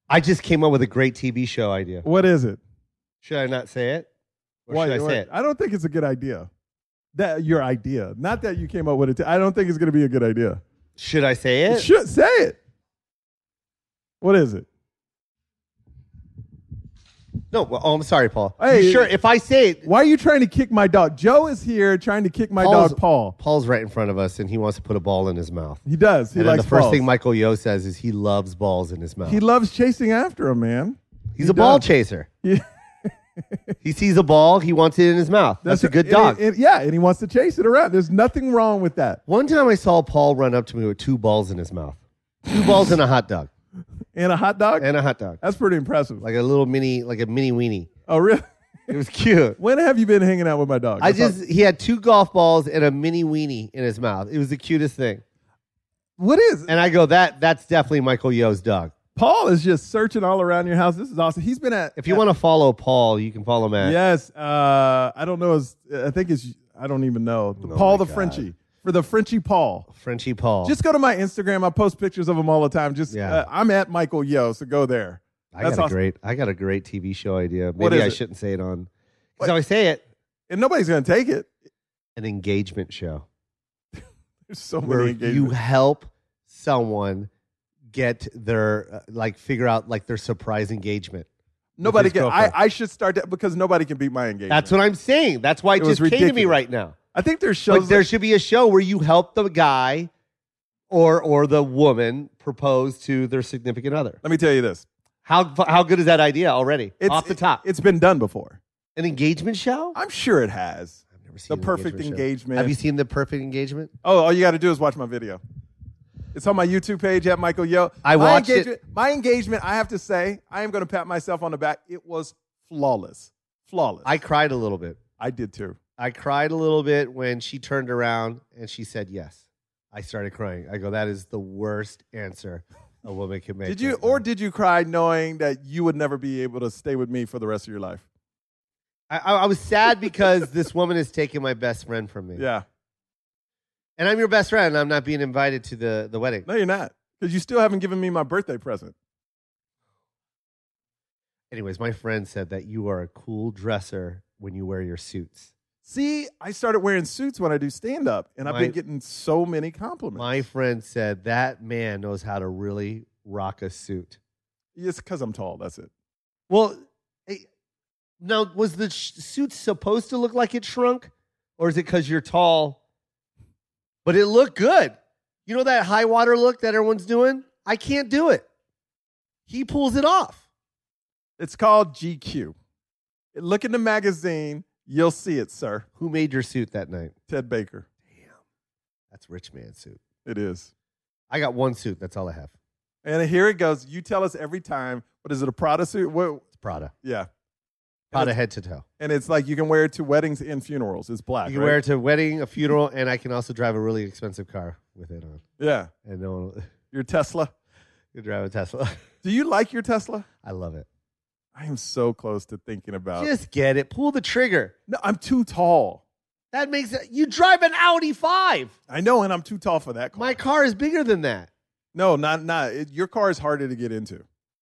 I just came up with a great TV show idea. What is it? Should I not say it? Or Why, should I say it? I don't think it's a good idea. That your idea. Not that you came up with it. I don't think it's going to be a good idea. Should I say it? Should say it. What is it? No, well, I'm sorry, Paul. Hey, you sure? If I say it, why are you trying to kick my dog? Joe is here trying to kick my dog, Paul. Paul's right in front of us, and he wants to put a ball in his mouth. He does. He and then likes the first balls. thing Michael Yo says is he loves balls in his mouth. He loves chasing after him, man. He's a ball chaser. Yeah. He sees a ball, he wants it in his mouth. That's a good dog. And he wants to chase it around. There's nothing wrong with that. One time I saw Paul run up to me with 2 balls in his mouth. 2 balls and a hot dog. And a hot dog? And a hot dog. That's pretty impressive. Like a mini weenie. Oh, really? It was cute. When have you been hanging out with my dog? He had 2 golf balls and a mini weenie in his mouth. It was the cutest thing. What is it? And I go, that's definitely Michael Yo's dog. Paul is just searching all around your house. This is awesome. He's been at... If you want to follow Paul, you can follow him at... Yes. I don't know. I don't even know. Paul the Frenchie. For the Frenchie Paul. Frenchie Paul. Just go to my Instagram. I post pictures of him all the time. I'm at Michael Yo, so go there. I got a great TV show idea. What Maybe is I it? shouldn't say it on... Because I say it. And nobody's going to take it. An engagement show. There's so many where engagements. you help someone get their figure out their surprise engagement. Nobody can. I should start that because nobody can beat my engagement. That's what I'm saying. That's why it just came to me right now. I think there's shows. There should be a show where you help the guy or the woman propose to their significant other. Let me tell you this. How good is that idea already? Off the top. It's been done before. An engagement show? I'm sure it has. I've never seen The Perfect Engagement. Have you seen The Perfect Engagement? Oh, all you got to do is watch my video. It's on my YouTube page at Michael Yo. I watched it. My engagement, I have to say, I am going to pat myself on the back. It was flawless. Flawless. I cried a little bit. I did too. I cried a little bit when she turned around and she said yes. I started crying. I go, that is the worst answer a woman can make. Did you cry knowing that you would never be able to stay with me for the rest of your life? I was sad because this woman has taken my best friend from me. Yeah. And I'm your best friend, and I'm not being invited to the wedding. No, you're not. Because you still haven't given me my birthday present. Anyways, my friend said that you are a cool dresser when you wear your suits. See, I started wearing suits when I do stand-up, and I've been getting so many compliments. My friend said that man knows how to really rock a suit. It's because I'm tall, that's it. Well, now, was the suit supposed to look like it shrunk? Or is it because you're tall? But it looked good. You know that high water look that everyone's doing? I can't do it. He pulls it off. It's called GQ. Look in the magazine. You'll see it, sir. Who made your suit that night? Ted Baker. Damn. That's rich man suit. It is. I got one suit. That's all I have. And here it goes. You tell us every time. What is it, a Prada suit? It's Prada. Yeah. Prada head to toe. And it's like you can wear it to weddings and funerals. It's black. You can wear it to a wedding, a funeral, and I can also drive a really expensive car with it on. Yeah. And your Tesla? You drive a Tesla. Do you like your Tesla? I love it. I am so close to thinking about it. Just get it. Pull the trigger. No, I'm too tall. That makes it. You drive an Audi 5. I know, and I'm too tall for that car. My car is bigger than that. No, not. Your car is harder to get into.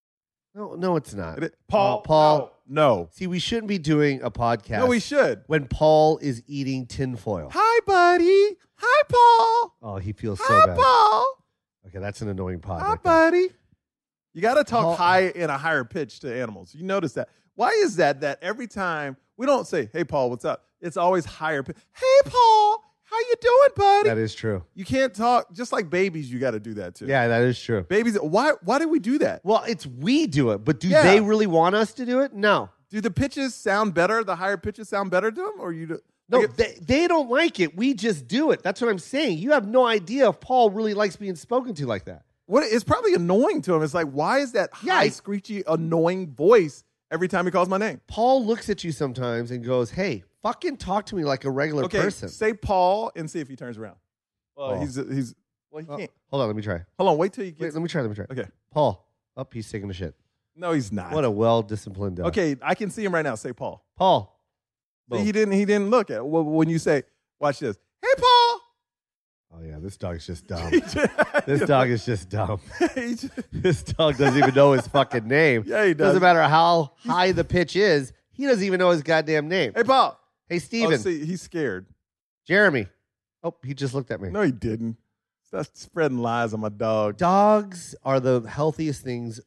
No, it's not. Paul. No. See, we shouldn't be doing a podcast. No, we should. When Paul is eating tinfoil. Hi, buddy. Hi, Paul. Oh, he feels so Hi, bad. Paul. Okay, that's an annoying pod. Hi, right there. buddy. You got to talk high in a higher pitch to animals. You notice that. Why is that every time we don't say, hey, Paul, what's up? It's always higher pitch. Hey, Paul, how you doing, buddy? That is true. You can't talk. Just like babies, you got to do that, too. Yeah, that is true. Babies, why do we do that? Well, we do it, but do they really want us to do it? No. Do the pitches sound better? The higher pitches sound better to them? Or you do? No, they don't like it. We just do it. That's what I'm saying. You have no idea if Paul really likes being spoken to like that. It's probably annoying to him. It's like, why is that high, screechy, annoying voice every time he calls my name? Paul looks at you sometimes and goes, hey, fucking talk to me like a regular person. Say Paul and see if he turns around. Well, he can't. Hold on, let me try. Hold on, wait till you get. Let me try. Okay. Paul, he's taking a shit. No, he's not. What a well-disciplined dog. Okay, I can see him right now. Say Paul. Paul. See, he didn't look at when you say, watch this. Hey, Paul. Oh, yeah, this dog's just dumb. He just- This dog is just dumb. he just- This dog doesn't even know his fucking name. Yeah, he does. Doesn't matter how high the pitch is. He doesn't even know his goddamn name. Hey, Paul. Hey, Steven. Oh, see, he's scared. Jeremy. Oh, he just looked at me. No, he didn't. Stop spreading lies on my dog. Dogs are the healthiest things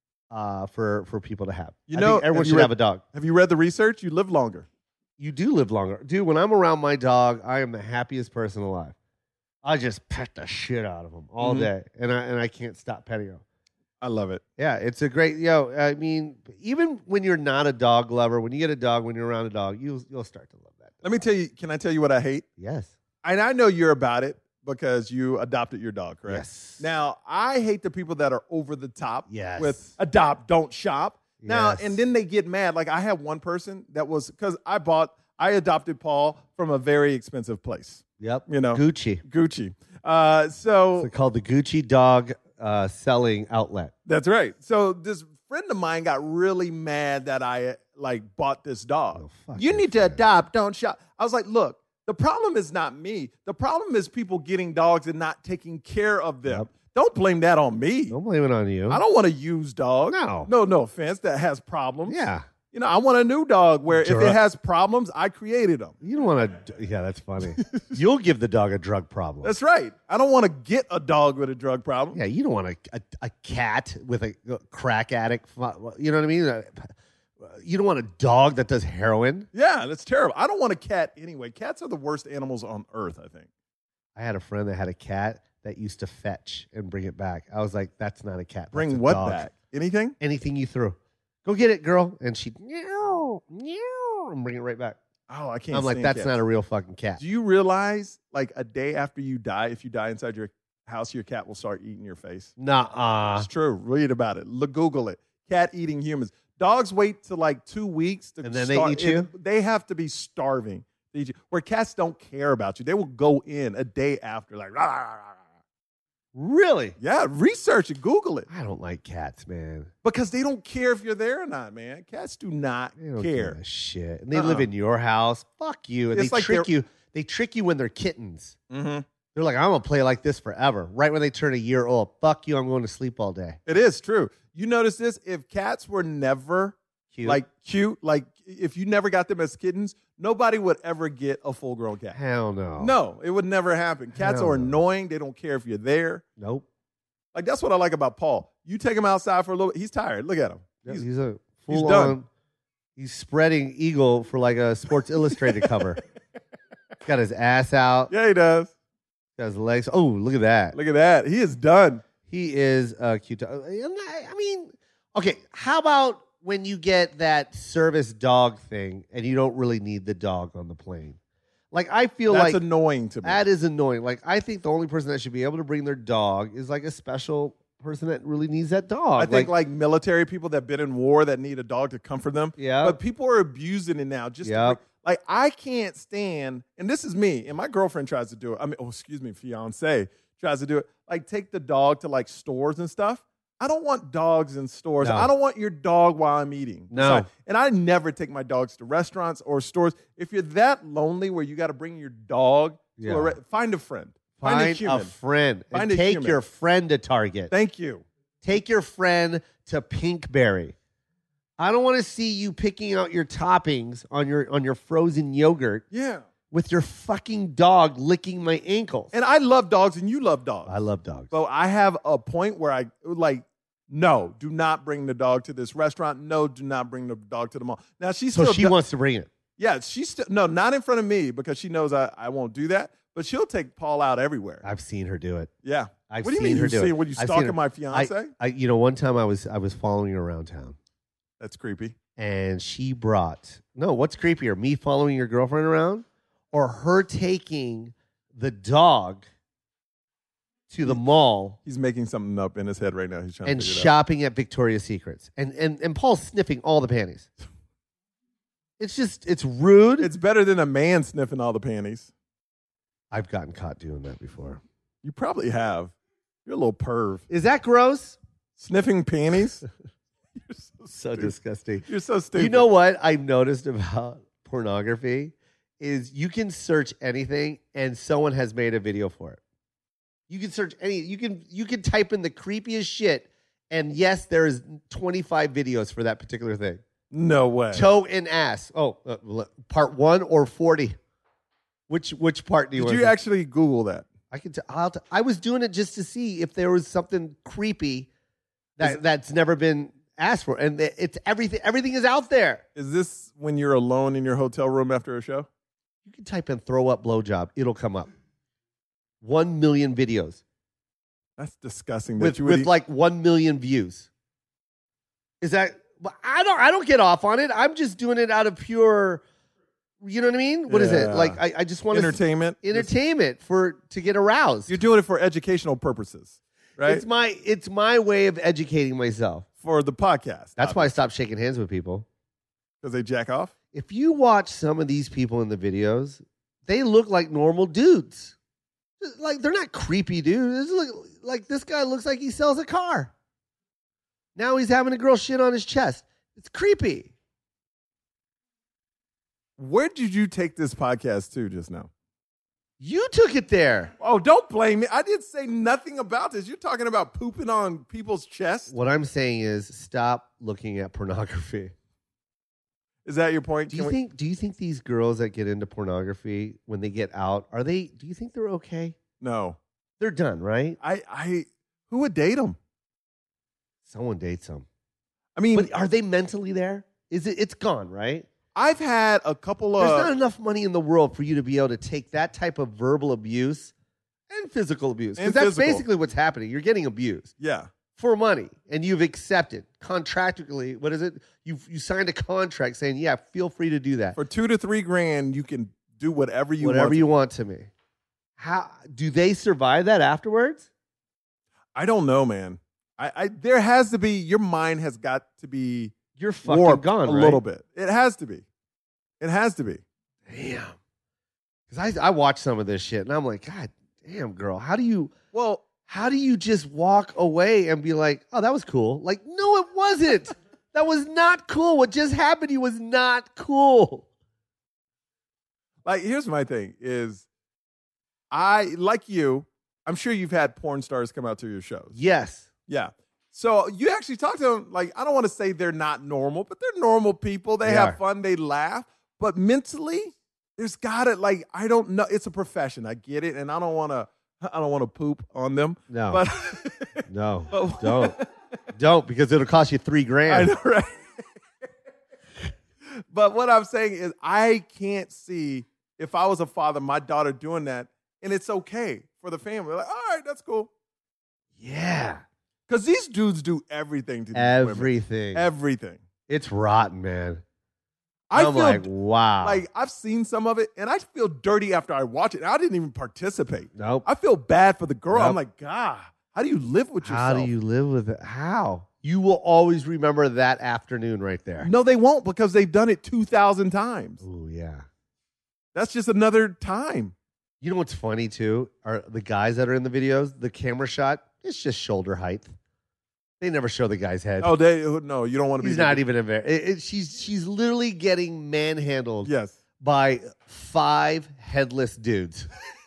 for people to have. You I know, think everyone have you should read- have a dog. Have you read the research? You live longer. You do live longer. Dude, when I'm around my dog, I am the happiest person alive. I just pet the shit out of him all Mhm. day, and I can't stop petting him. I love it. Yeah, it's a great, I mean, even when you're not a dog lover, when you get a dog, when you're around a dog, you'll start to love that. Let me tell you, can I tell you what I hate? Yes. And I know you're about it because you adopted your dog, correct? Yes. Now, I hate the people that are over the top Yes. with adopt, don't shop. Now, Yes. and then they get mad. Like I have one person that was, because I adopted Paul from a very expensive place, Yep. you know, Gucci. Gucci. It's called the Gucci Dog Selling Outlet. That's right. So this friend of mine got really mad that I like bought this dog. Oh, fuck You your need to friend. adopt, don't shop. I was like, look, the problem is not me. The problem is people getting dogs and not taking care of them. Yep. Don't blame that on me. Don't blame it on you. I don't want a used dog. No. No offense. That has problems. Yeah. You know, I want a new dog where if Drug- it has problems, I created them. You don't want to. Yeah, that's funny. You'll give the dog a drug problem. That's right. I don't want to get a dog with a drug problem. Yeah, you don't want a cat with a crack addict. You know what I mean? You don't want a dog that does heroin. Yeah, that's terrible. I don't want a cat anyway. Cats are the worst animals on earth, I think. I had a friend that had a cat that used to fetch and bring it back. I was like, that's not a cat. That's Bring a what dog. back? Anything? Anything you threw. Go get it, girl. And she'd meow, meow, and bring it right back. Oh, I can't. I'm like, stand that's cats. not a real fucking cat. Do you realize, like, a day after you die, if you die inside your house, your cat will start eating your face? Nuh-uh. It's true. Read about it. Google it. Cat eating humans. Dogs wait till like 2 weeks to And then they eat you? They have to be starving to eat you. Where cats don't care about you. They will go in a day after, like, rah, rah, rah, rah. Really? Yeah, research it. Google it. I don't like cats, man. Because they don't care if you're there or not, man. Cats do not They don't care. give a shit. And they live in your house. Fuck you. And It's they like trick they're- you. They trick you when they're kittens. Mm-hmm. They're like, I'm going to play like this forever. Right when they turn a year old. Fuck you. I'm going to sleep all day. It is true. You notice this? If cats were never Cute. like cute, like if you never got them as kittens, nobody would ever get a full-grown cat. Hell no. No, it would never happen. Cats Hell are no. annoying. They don't care if you're there. Nope. Like that's what I like about Paul. You take him outside for a little bit. He's tired. Look at him. Yep, He's- he's a he's full done. on. He's spreading eagle for like a Sports Illustrated cover. Got his ass out. yeah, he does. Got his legs. Oh, look at that. Look at that. He is done. He is cute. I mean, okay. How about when you get that service dog thing and you don't really need the dog on the plane? Like I feel That's like annoying to me. that is annoying. Like I think the only person that should be able to bring their dog is like a special person that really needs that dog. I think like military people that been in war that need a dog to comfort them. Yeah. But people are abusing it now. Just to Yep. like I can't stand, and this is me, and my girlfriend tries to do it. I mean, fiance tries to do it. Like take the dog to like stores and stuff. I don't want dogs in stores. No. I don't want your dog while I'm eating. No. Sorry. And I never take my dogs to restaurants or stores. If you're that lonely where you got to bring your dog to Yeah. find a friend. find a a human. friend Find and a take human. your friend to Target. Thank you. Take your friend to Pinkberry. I don't want to see you picking out your toppings on your frozen yogurt Yeah. with your fucking dog licking my ankles. And I love dogs and you love dogs. I love dogs. But I have a point where I like, no, do not bring the dog to this restaurant. No, do not bring the dog to the mall. Now she's So still she wants to bring it. yeah, she's still no, not in front of me because she knows I won't do that. But she'll take Paul out everywhere. I've seen her do it. Yeah. I've what do you seen mean her you do see it. when you I've seen stalking her- my fiance? One time I was following her around town, That's creepy. and she brought what's creepier, me following your girlfriend around, or her taking the dog to the mall He's making something up in his head right now. He's trying and to figure it out. shopping at Victoria's Secrets, and Paul's sniffing all the panties. It's rude. It's better than a man sniffing all the panties. I've gotten caught doing that before. You probably have. You're a little perv. Is that gross? Sniffing panties? You're so So stupid. disgusting. You're so stupid. You know what I've noticed about pornography is you can search anything and someone has made a video for it. You can search any. You can type in the creepiest shit, and yes, there is 25 videos for that particular thing. No way. Toe and ass. Oh, part 1 or 40. Which part do you? Did you actually Google that? I can. I was doing it just to see if there was something creepy that's never been asked for, and it's everything. Everything is out there. Is this when you're alone in your hotel room after a show? You can type in "throw up blowjob." It'll come up. 1 million videos. That's disgusting. With like 1 million views. Is that? I don't get off on it. I'm just doing it out of pure. You know what I mean? What is it? Like I just want entertainment to get aroused. You're doing it for educational purposes, right? It's my way of educating myself for the podcast. That's why I stopped shaking hands with people. Because they jack off? If you watch some of these people in the videos, they look like normal dudes. Like they're not creepy dudes. Like this guy looks like he sells a car. Now he's having a girl shit on his chest. It's creepy. Where did you take this podcast to just now? You took it there. Oh, don't blame me. I didn't say nothing about this. You're talking about pooping on people's chests? What I'm saying is stop looking at pornography. Is that your point? Do you think these girls that get into pornography when they get out, do you think they're okay? No. They're done, right? Who would date them? Someone dates them. I mean, but are they mentally there? It's gone, right? I've had a couple of... There's not enough money in the world for you to be able to take that type of verbal abuse and physical abuse. Because that's basically what's happening. You're getting abused. Yeah. For money. And you've accepted contractually. What is it? You signed a contract saying, yeah, feel free to do that. For $2,000 to $3,000, you can do whatever you want. Whatever you want to me. How do they survive that afterwards? I don't know, man. There has to be... Your mind has got to be... You're fucking gone, a little bit. It has to be. It has to be. Damn. Because I watch some of this shit and I'm like, God damn, girl, how do you just walk away and be like, oh, that was cool? Like, no, it wasn't. That was not cool. What just happened to you was not cool. Like, here's my thing is like you, I'm sure you've had porn stars come out to your shows. Yes. Yeah. So you actually talk to them, like, I don't want to say they're not normal, but they're normal people. They have fun. They laugh. But mentally, there's got to, like, I don't know. It's a profession. I get it. And I don't want to poop on them. No. But no. Don't, because it'll cost you $3,000. I know, right? But what I'm saying is I can't see, if I was a father, my daughter doing that, and it's okay for the family. Like, all right, that's cool. Yeah. Because these dudes do everything to these women. Everything. It's rotten, man. I'm like, wow. Like, I've seen some of it, and I feel dirty after I watch it. I didn't even participate. Nope. I feel bad for the girl. Nope. I'm like, God, how do you live with yourself? How do you live with it? How? You will always remember that afternoon right there. No, they won't, because they've done it 2,000 times. Oh, yeah. That's just another time. You know what's funny, too? Are the guys that are in the videos, the camera shot, it's just shoulder height. They never show the guy's head. Oh, no, you don't want to be. He's not even a she's literally getting manhandled. Yes. By 5 headless dudes.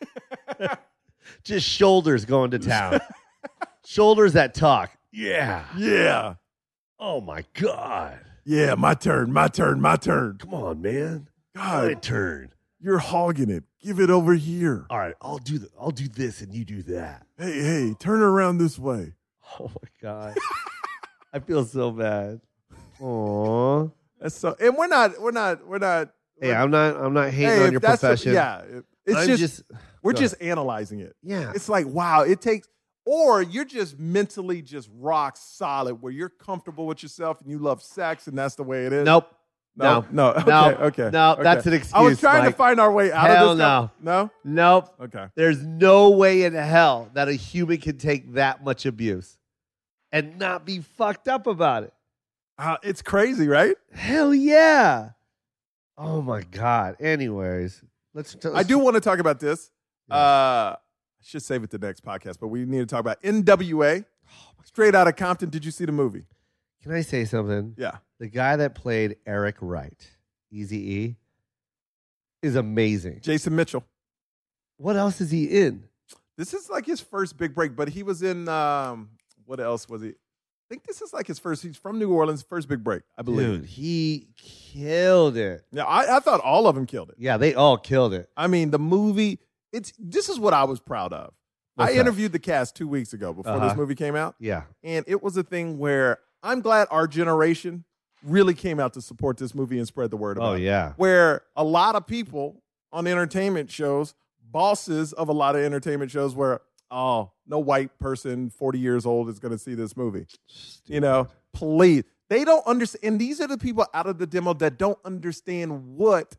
Just shoulders going to town. Shoulders that talk. Yeah. Yeah. Oh my God. Yeah, my turn. Come on, man. God. My turn. You're hogging it. Give it over here. All right, I'll do this and you do that. Hey, turn around this way. Oh my God. I feel so bad. Aw. That's so, and we're not. Hey, I'm not hating on your profession. We're just analyzing it. Yeah. It's like, wow, it takes, or you're just mentally just rock solid where you're comfortable with yourself and you love sex and that's the way it is. Nope. No. Okay. No, that's an excuse. I was trying to find our way out of this. No. No? Nope. Okay. There's no way in hell that a human can take that much abuse and not be fucked up about it. It's crazy, right? Hell yeah. Oh my God. Anyways, I do want to talk about this. Yeah. I should save it to the next podcast, but we need to talk about NWA. Straight Outta Compton. Did you see the movie? Can I say something? Yeah. The guy that played Eric Wright, Eazy-E, is amazing. Jason Mitchell. What else is he in? This is like his first big break, but he was in what else was he? I think this is like his first. He's from New Orleans, first big break, I believe. Dude, he killed it. Yeah, I thought all of them killed it. Yeah, they all killed it. I mean, the movie. This is what I was proud of. What's I interviewed the cast 2 weeks ago before this movie came out. Yeah, and it was a thing where I'm glad our generation really came out to support this movie and spread the word about it. Oh yeah, where a lot of people on entertainment shows, bosses of a lot of entertainment shows, where no white person 40 years old is going to see this movie. Stupid. You know, please. They don't understand. And these are the people out of the demo that don't understand what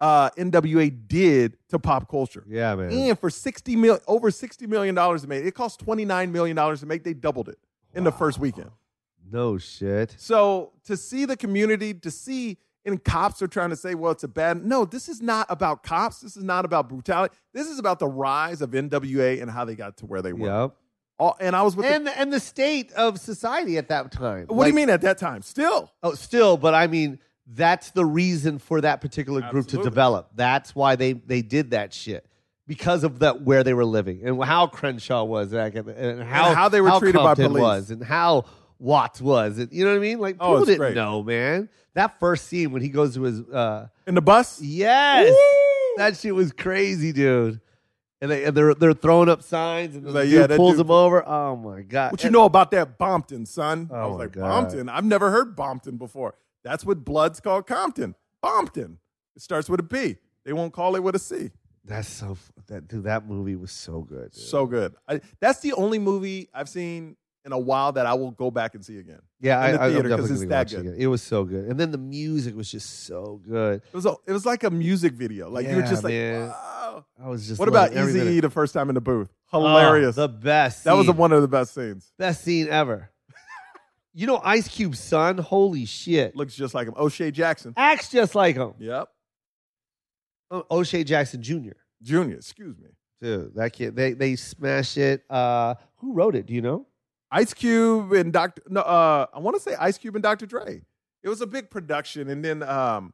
NWA did to pop culture. Yeah, man. And for over $60 million to make, it cost $29 million to make. They doubled it in the first weekend. No shit. So to see the community, and cops are trying to say, well, it's a bad. No, this is not about cops. This is not about brutality. This is about the rise of NWA and how they got to where they were. Yep. And I was with and the state of society at that time. What do you mean at that time? Still. Oh, still, but I mean, that's the reason for that particular group to develop. That's why they did that shit. Because of where they were living and how Crenshaw was and how they were treated by police was and how Watts was. And, you know what I mean? Like, people didn't know, man. That first scene when he goes to his in the bus? Yes. Woo! That shit was crazy, dude. And they're throwing up signs and the dude pulls them over. Oh my God. What you know about that Bompton, son? Oh, I was like, God. Bompton? I've never heard Bompton before. That's what Blood's called Compton. Bompton. It starts with a B. They won't call it with a C. That's that movie was so good. Dude. So good. That's the only movie I've seen in a while that I will go back and see again. Yeah, in the theater because it's that good. It was so good, and then the music was just so good. It was like a music video. Like you were just like, man. wow. I was just. What about Eazy-E the first time in the booth? Hilarious. The best. That was one of the best scenes. Best scene ever. You know, Ice Cube's son. Holy shit! Looks just like him. O'Shea Jackson. Acts just like him. Yep. O'Shea Jackson Jr. Junior, excuse me. Dude, that kid, they smashed it. Who wrote it? Do you know? Ice Cube and I want to say Ice Cube and Dr. Dre. It was a big production, and then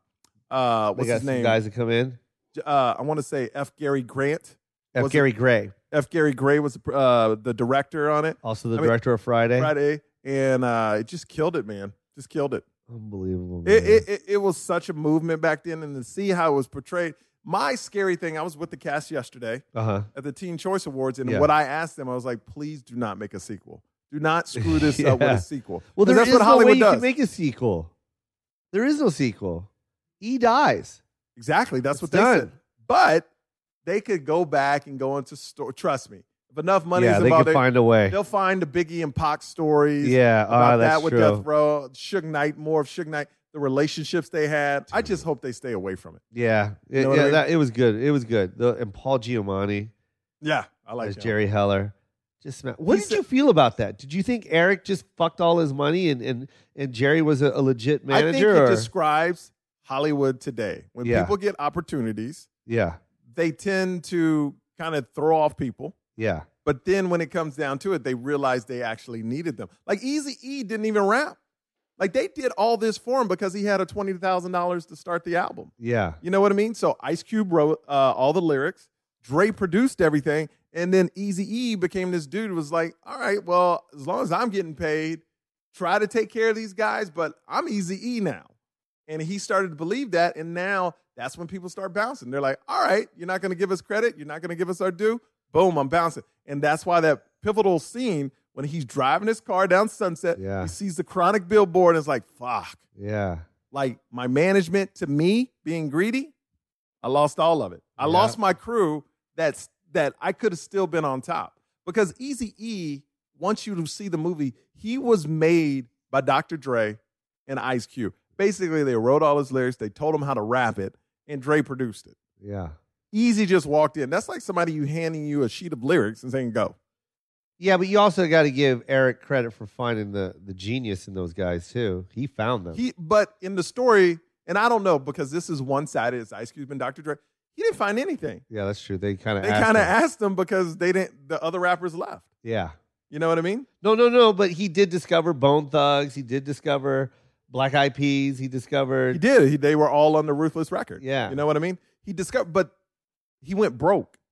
what's his name? Guys that come in. I want to say F. Gary Grant. Gary Gray. F. Gary Gray was the director on it. Also the director of Friday. And it just killed it, man. Just killed it. Unbelievable. Man. It was such a movement back then, and to see how it was portrayed. My scary thing, I was with the cast yesterday at the Teen Choice Awards, and what I asked them, I was like, please do not make a sequel. Do not screw this up with a sequel. Well, that's what Hollywood you does. Can make a sequel. There is no sequel. E dies. Exactly. That's what they said. But they could go back and go into story. Trust me. If enough money is involved, they can find a way. They'll find the Biggie and Pac stories. Yeah, about that's that with true. Death Row, Suge Knight, more of Suge Knight, the relationships they had. I just hope they stay away from it. Yeah, You know what I mean? it was good. It was good. And Paul Giamatti Yeah, I like as that. Jerry Heller. What did you feel about that? Did you think Eric just fucked all his money and Jerry was a legit manager? I think it describes Hollywood today. When people get opportunities, they tend to kind of throw off people. Yeah. But then when it comes down to it, they realize they actually needed them. Like Eazy-E didn't even rap. Like they did all this for him because he had a $20,000 to start the album. Yeah. You know what I mean? So Ice Cube wrote all the lyrics. Dre produced everything. And then Eazy-E became this dude who was like, all right, well, as long as I'm getting paid, try to take care of these guys, but I'm Eazy-E now. And he started to believe that. And now that's when people start bouncing. They're like, all right, you're not going to give us credit. You're not going to give us our due. Boom, I'm bouncing. And that's why that pivotal scene when he's driving his car down Sunset, he sees the Chronic billboard and is like, fuck. Yeah. Like my management to me being greedy, I lost all of it. I lost my crew that I could have still been on top. Because Eazy-E, once you see the movie, he was made by Dr. Dre and Ice Cube. Basically, they wrote all his lyrics. They told him how to rap it, and Dre produced it. Yeah. Easy just walked in. That's like somebody handing you a sheet of lyrics and saying, go. Yeah, but you also got to give Eric credit for finding the genius in those guys, too. He found them. But in the story, and I don't know, because this is one-sided, it's Ice Cube and Dr. Dre, he didn't find anything. Yeah, that's true. They kind of asked him because the other rappers left. Yeah. You know what I mean? No, but he did discover Bone Thugs. He did discover Black Eyed Peas. He discovered... He did. They were all on the Ruthless record. Yeah. You know what I mean? He discovered, but he went broke.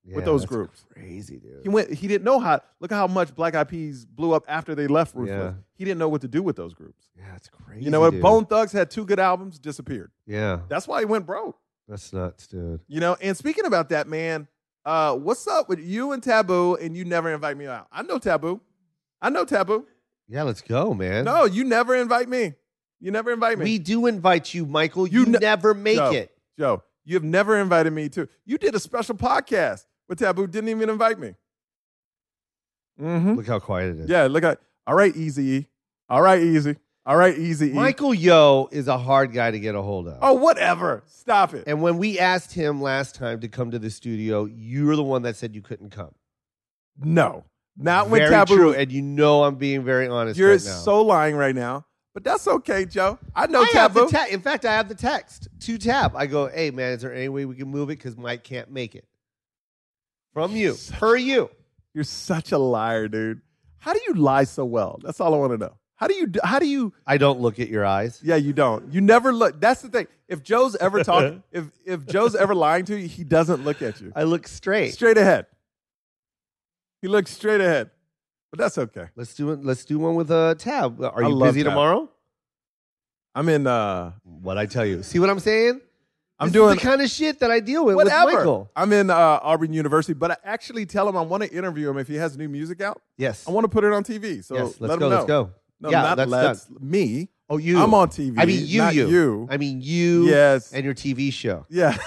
with those groups. Crazy, dude. He didn't know how. Look at how much Black Eyed Peas blew up after they left Ruthless. Yeah. He didn't know what to do with those groups. Yeah, it's crazy. You know what? Dude. Bone Thugs had 2 good albums, disappeared. Yeah, That's why he went broke. that's nuts, dude. You know. And speaking about that, man, what's up with you and Taboo? And you never invite me out. I know Taboo. Yeah, let's go, man. No, you never invite me. You never invite me. We do invite you, Michael. You never make it. Joe, you have never invited me to. You did a special podcast with Taboo. Didn't even invite me. Mm-hmm. Look how quiet it is. Yeah, look at. All right, Easy. All right, Easy. All right, Easy. Michael Yo is a hard guy to get a hold of. Oh, whatever. Stop it. And when we asked him last time to come to the studio, you were the one that said you couldn't come. No, not when Very Taboo. true, and you know I'm being very honest. You're right now. so lying right now, but that's okay, Joe. I know Taboo. In fact, I have the text to Tab. I go, hey man, is there any way we can move it because Mike can't make it? From you, per you. You're such a liar, dude. How do you lie so well? That's all I want to know. How do you? I don't look at your eyes. Yeah, you don't. You never look. That's the thing. If Joe's ever talking, if Joe's ever lying to you, he doesn't look at you. I look straight. Straight ahead. He looks straight ahead. But that's okay. Let's do it. Let's do one with Tab. Are you love busy Tab. tomorrow? I'm in. What I tell you? See what I'm saying? I'm This doing is the kind of shit that I deal with whatever. Michael. I'm in Auburn University, but I actually tell him I want to interview him if he has new music out. Yes. I want to put it on TV. So yes. let Let's him go. know. Let's go. No, yeah, not that's let's. done. Me. Oh, you. I'm on TV. I mean, not you. I mean, you. Yes. And your TV show. Yeah.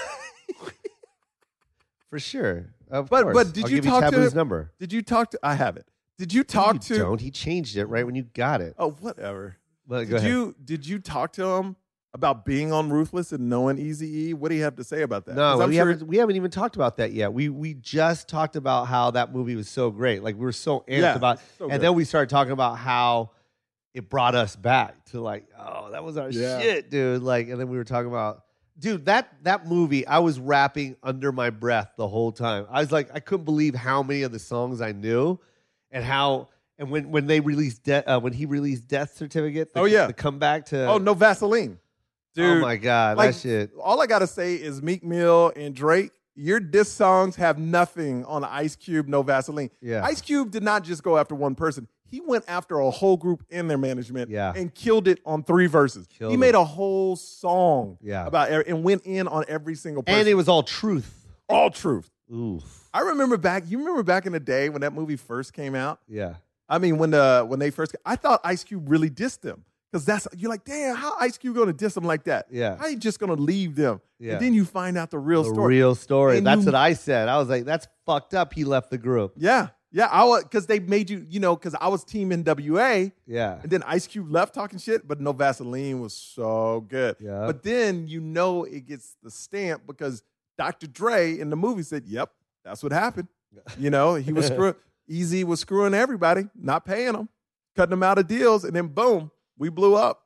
For sure. Of But course. did I'll you give talk to Taboo's him? number? Did you talk to? I have it. Did you talk You to? don't. He changed it right when you got it. Oh, whatever. Well, go ahead. Did you talk to him about being on Ruthless and knowing Eazy-E? What do you have to say about that? No, 'Cause I'm we sure- haven't. We haven't even talked about that yet. We just talked about how that movie was so great. Like we were so amped about, so and good. then we started talking about how it brought us back to like, oh, that was our shit, dude. Like, and then we were talking about, dude, that movie. I was rapping under my breath the whole time. I was like, I couldn't believe how many of the songs I knew, and how. And when they released when he released Death Certificate, the comeback to No Vaseline, dude. Oh my god, like, that shit. All I gotta say is Meek Mill and Drake. Your diss songs have nothing on Ice Cube, No Vaseline. Yeah. Ice Cube did not just go after one person. He went after a whole group in their management and killed it on 3 verses. He made a whole song about and went in on every single person. And it was all truth. All truth. Oof. I remember back in the day when that movie first came out? Yeah. I mean, when they first, I thought Ice Cube really dissed them because you're like, damn, how Ice Cube going to diss them like that? Yeah. How you just going to leave them? Yeah. And then you find out the real The story. real story. And That's what I said. I was like, that's fucked up. He left the group. Yeah. Because they made you, because I was Team NWA. Yeah. And then Ice Cube left talking shit, but No Vaseline was so good. Yeah. But then it gets the stamp because Dr. Dre in the movie said, yep, that's what happened. He was screwing. Easy was screwing everybody, not paying them, cutting them out of deals, and then boom, we blew up.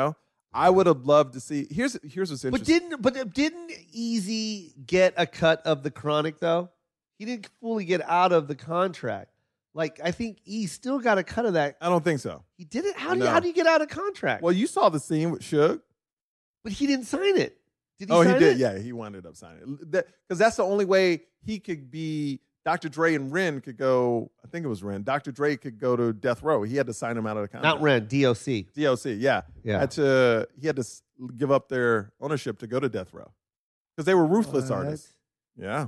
I would have loved to see. Here's what's interesting. But didn't Easy get a cut of the Chronic though? He didn't fully get out of the contract. Like I think he still got a cut of that. I don't think so. He didn't. How do you get out of contract? Well, you saw the scene with Suge, but he didn't sign it. Did he? Oh, sign he did. it? Yeah, he wound up signing it because that's the only way he could be. Dr. Dre and Ren could go. I think it was Ren. Dr. Dre could go to death row. He had to sign him out of the contract. Not Ren. DOC. DOC. Yeah. He had to give up their ownership to go to death row because they were ruthless artists. Yeah.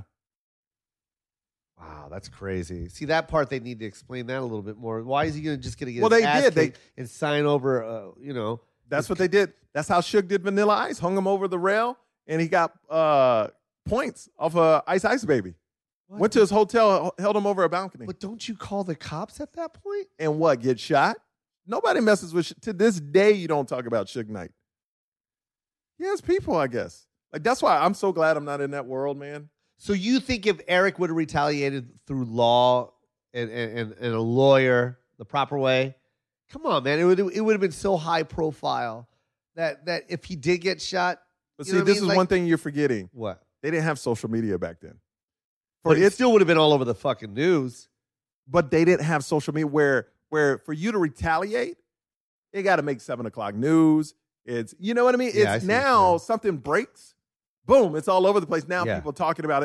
Wow, that's crazy. See, that part they need to explain that a little bit more. Why is he going to get his they ass did. kicked and sign over, That's what they did. That's how Suge did Vanilla Ice. Hung him over the rail, and he got points off Ice Baby. What? Went to his hotel, held him over a balcony. But don't you call the cops at that point? And what, get shot? Nobody messes with to this day, you don't talk about Suge Knight. He has people, I guess. Like, that's why I'm so glad I'm not in that world, man. So you think if Eric would have retaliated through law and a lawyer the proper way, come on, man, it would have been so high profile that if he did get shot. But see, this is one thing you're forgetting. What? They didn't have social media back then. But it still would have been all over the fucking news. But they didn't have social media where for you to retaliate, they got to make 7 o'clock news. It's, you know what I mean? Yeah, it's now something breaks. Boom, it's all over the place. Now Yeah. people talking about it.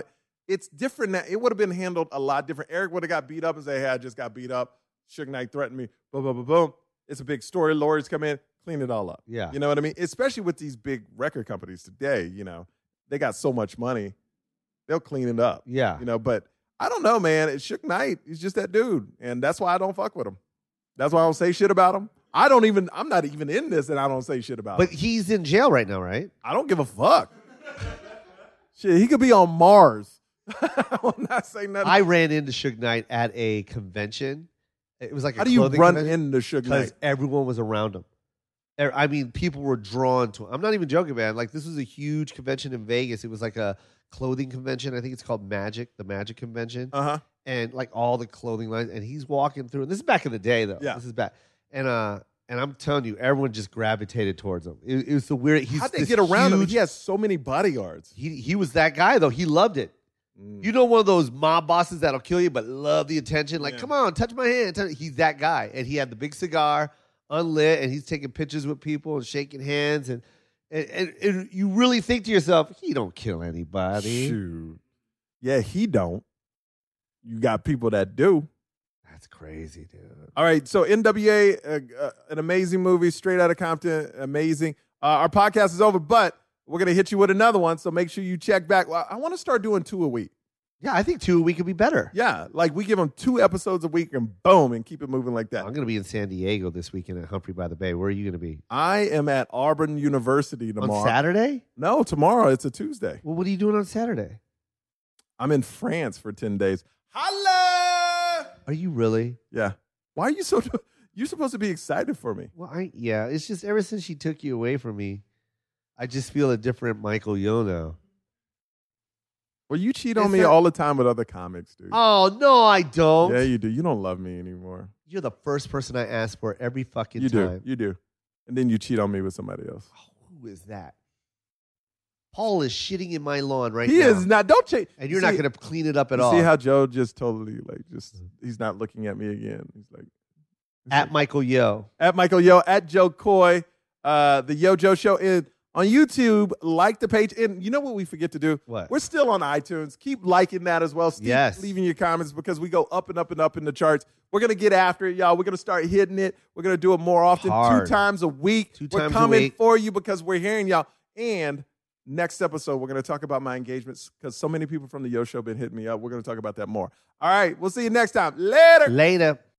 it's different now. It would have been handled a lot different. Eric would have got beat up and say, hey, I just got beat up. Suge Knight threatened me. Boom, boom, boom, boom. It's a big story. Lawyers come in, clean it all up. Yeah. You know what I mean? Especially with these big record companies today, they got so much money. They'll clean it up. Yeah. But I don't know, man. It's Suge Knight. He's just that dude. And that's why I don't fuck with him. That's why I don't say shit about him. I'm not even in this and I don't say shit about him. But he's in jail right now, right? I don't give a fuck. Shit, he could be on Mars. I will not say nothing. I ran into Suge Knight at a convention. It was like How do you run into Suge Knight? Because everyone was around him. I mean, people were drawn to him. I'm not even joking, man. Like, this was a huge convention in Vegas. It was like a clothing convention. I think it's called Magic, the Magic Convention. Uh-huh. And like all the clothing lines. And he's walking through. And this is back in the day, though. Yeah. This is back. And I'm telling you, everyone just gravitated towards him. It was the weird. How'd they get around him? He has so many bodyguards. He was that guy, though. He loved it. You know, one of those mob bosses that'll kill you but love the attention? Like, come on, touch my hand. He's that guy. And he had the big cigar, unlit, and he's taking pictures with people and shaking hands. And you really think to yourself, he don't kill anybody. Shoot. Yeah, he don't. You got people that do. That's crazy, dude. All right, so NWA, an amazing movie, Straight Outta Compton, amazing. Our podcast is over, but we're going to hit you with another one, so make sure you check back. Well, I want to start doing 2 a week. Yeah, I think 2 a week would be better. Yeah, like we give them 2 episodes a week and boom, and keep it moving like that. I'm going to be in San Diego this weekend at Humphrey by the Bay. Where are you going to be? I am at Auburn University tomorrow. On Saturday? No, tomorrow. It's a Tuesday. Well, what are you doing on Saturday? I'm in France for 10 days. Holla! Are you really? Yeah. Why are you so... You're supposed to be excited for me. Well, it's just ever since she took you away from me, I just feel a different Michael Yo now. Well, you cheat on me all the time with other comics, dude. Oh, no, I don't. Yeah, you do. You don't love me anymore. You're the first person I ask for every fucking time. You You do. And then you cheat on me with somebody else. Oh, who is that? Paul is shitting in my lawn right now. He is not. Don't cheat. And you're not going to clean it up at all. See how Joe just totally, he's not looking at me again. He's like. At Michael Yo. At Michael Yo. At Joe Coy. The Yo Joe Show. On YouTube, like the page. And you know what we forget to do? What? We're still on iTunes. Keep liking that as well. Keep leaving your comments because we go up and up and up in the charts. We're going to get after it, y'all. We're going to start hitting it. We're going to do it more often. Hard. 2 times a week. We're coming for you because we're hearing y'all. And next episode, we're going to talk about my engagements because so many people from the Yo Show have been hitting me up. We're going to talk about that more. All right. We'll see you next time. Later.